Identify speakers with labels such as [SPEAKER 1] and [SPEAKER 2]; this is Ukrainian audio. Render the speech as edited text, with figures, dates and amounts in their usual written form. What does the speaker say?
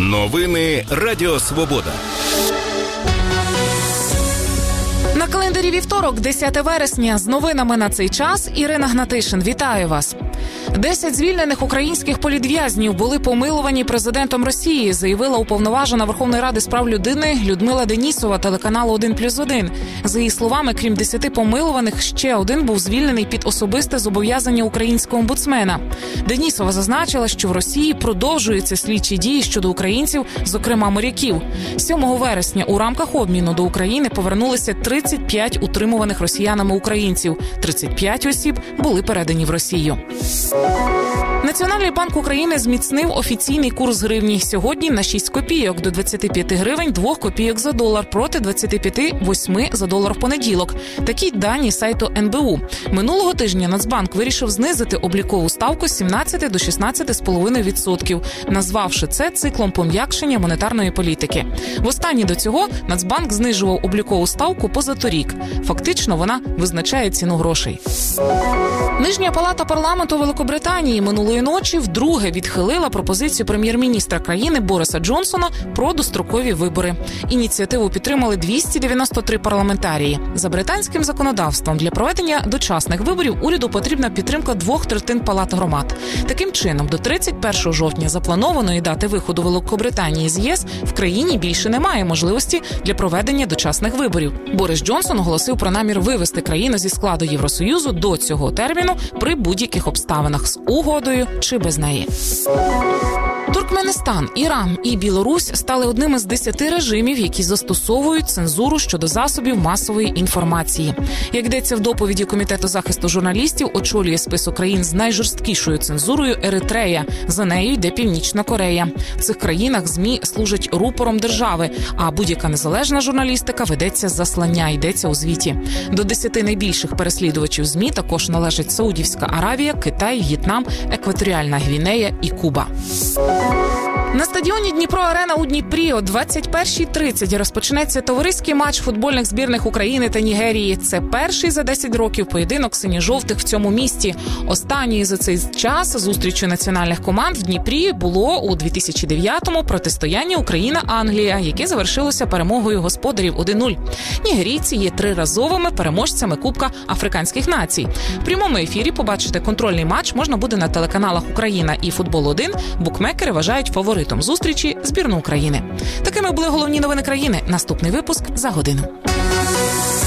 [SPEAKER 1] Новини Радіо Свобода.
[SPEAKER 2] На календарі вівторок, 10 вересня. З новинами на цей час Ірина Гнатишин. Вітаю вас. 10 звільнених українських політв'язнів були помилувані президентом Росії, заявила уповноважена Верховної Ради з прав людини Людмила Денісова телеканалу 1+1. За її словами, крім 10 помилуваних, ще один був звільнений під особисте зобов'язання українського омбудсмена. Денісова зазначила, що в Росії продовжуються слідчі дії щодо українців, зокрема моряків. 7 вересня у рамках обміну до України повернулися 35 утримуваних росіянами українців. 35 осіб були передані в Росію. Національний банк України зміцнив офіційний курс гривні. Сьогодні на 6 копійок до 25 гривень 2 копійок за долар проти 25,8 за долар в понеділок. Такі дані сайту НБУ. Минулого тижня Нацбанк вирішив знизити облікову ставку з 17 до 16,5%, назвавши це циклом пом'якшення монетарної політики. Востаннє до цього Нацбанк знижував облікову ставку позаторік. Фактично вона визначає ціну грошей. Нижня палата парламенту Великобританії минулої ночі вдруге відхилила пропозицію прем'єр-міністра країни Бориса Джонсона про дострокові вибори. Ініціативу підтримали 293 парламентарії. За британським законодавством для проведення дочасних виборів уряду потрібна підтримка 2/3 палат громад. Таким чином, до 31 жовтня запланованої дати виходу Великобританії з ЄС в країні більше немає можливості для проведення дочасних виборів. Борис Джонсон оголосив про намір вивести країну зі складу Євросоюзу до цього терміну при будь-яких обставинах з угодою чи без неї. Туркменістан, Іран і Білорусь стали одним із 10 режимів, які застосовують цензуру щодо засобів масової інформації. Як йдеться в доповіді Комітету захисту журналістів, очолює список країн з найжорсткішою цензурою Еритрея. За нею йде Північна Корея. В цих країнах ЗМІ служать рупором держави, а будь-яка незалежна журналістика ведеться з заслання, йдеться у звіті. До 10 найбільших переслідувачів ЗМІ також належать Саудівська Аравія, Китай, В'єтнам, Екваторіальна Гвінея і Куба. На стадіоні Дніпро-Арена у Дніпрі о 21:30 розпочнеться товариський матч футбольних збірних України та Нігерії. Це перший за 10 років поєдинок синьо-жовтих в цьому місті. Останньою за цей час зустрічю національних команд в Дніпрі було у 2009-му протистояння Україна-Англія, яке завершилося перемогою господарів 1-0. Нігерійці є триразовими переможцями Кубка Африканських націй. В прямому ефірі побачити контрольний матч можна буде на телеканалах «Україна» і «Футбол-1». Букмекери вважають фаворитом зустрічі збірну України. Такими були головні новини країни. Наступний випуск за годину.